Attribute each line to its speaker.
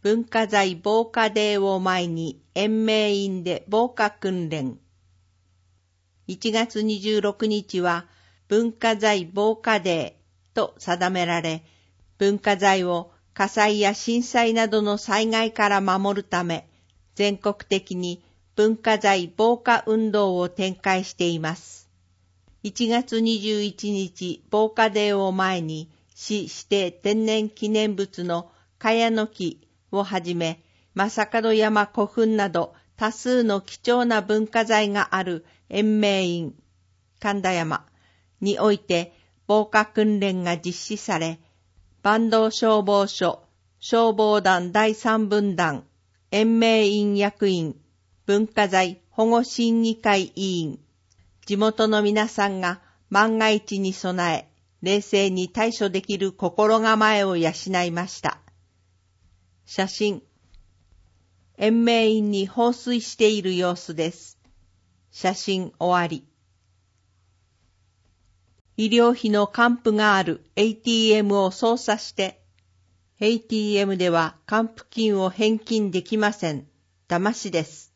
Speaker 1: 文化財防火デーを前に延命院で防火訓練。1月26日は文化財防火デーと定められ、文化財を火災や震災などの災害から守るため、全国的に文化財防火運動を展開しています。1月21日防火デーを前に、市指定天然記念物の茅の木をはじめ、正門山古墳など多数の貴重な文化財がある延命院、神田山において防火訓練が実施され、坂東消防署、消防団第3分団、延命院役員、文化財保護審議会委員、地元の皆さんが万が一に備え、冷静に対処できる心構えを養いました。写真。延命院に放水している様子です。写真終わり。医療費の還付がある ATM を操作して、ATM では還付金を返金できません。騙しです。